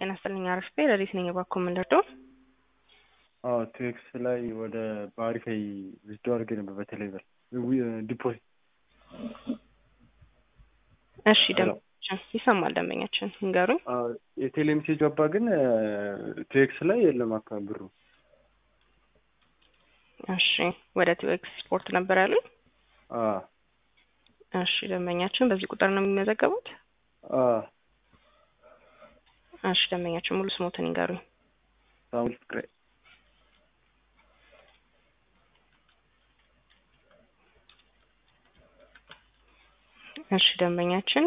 ጤና ይስጥልኝ አርፌ ለሪት ነኝ ባኮ ምንደርዶ ቴክስ ላይ ወደ ባሪፋይ ዊዝድሮ አድርጌ ነበር በቴሌብር ዲፖዚት። እሺ ደምኛችን ይሰማል። ደምኛችን እንገሩኝ። የቴሌ ሜሴጅ አባ ግን ቴክስ ላይ የለም አካባቢ ብሩ። እሺ ወደ ቴክስ ስፖርት ነበር ያሉኝ። እሺ ደምኛችን በዚህ ቁጥር ነው የሚመዘገቡት? እሺ ደምኛችን ሙሉ ስሞትን ይንገሩኝ። ሳሙኤል ፍቅሬ። እሺ ደምኛችን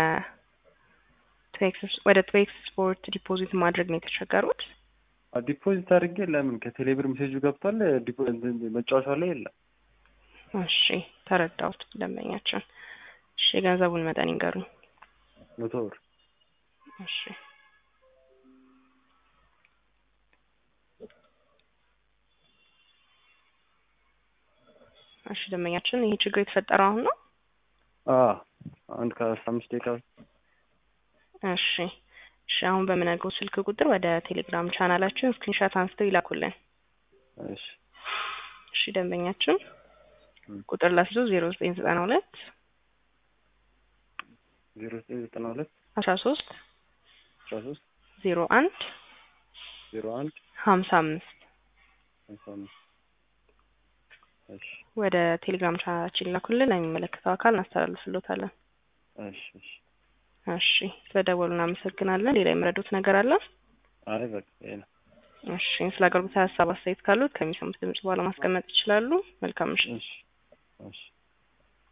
ከቴክስ ወደ ቴክስ ስፖርት ዲፖዚት ማድረግ ነው የተቸገሩት? ዲፖዚት አድርጌ ለምን ከቴሌብር ሜሴጁ ገብቷል፣ መጫወቻው ላይ የለም። እሺ ተረዳሁት ደምኛችን። እሺ የገንዘቡን መጠን ይንገሩኝ። 100 ብር። እሺ እሺ ደምኛችን ይሄ ችግር የተፈጠረው አሁን ነው? አንድ ከ15 ደቂቃ። እሺ አሁን በምነግረው ስልክ ቁጥር ወደ ቴሌግራም ቻናላችን ስክሪንሾት አንስተው ይላኩልን። እሺ ደምኛችን ቁጥር ላስይዞ 0992 13 01 55 ወደ ቴሌግራም ቻናላችን ይላኩልን። ለሚመለከተው አካል እናስተላልፍልዎታለን። እሺ ስለደወሉ እናመሰግናለን። ሌላ የምረዱት ነገር አለ? አይ በቃ ይሄ ነው። እሺ ስለ አገልግሎት ሀሳብ አስተያየት ካሉት ከሚሰሙት ድምጽ በኋላ ማስቀመጥ ይችላሉ። መልካም ምሽት። እሺ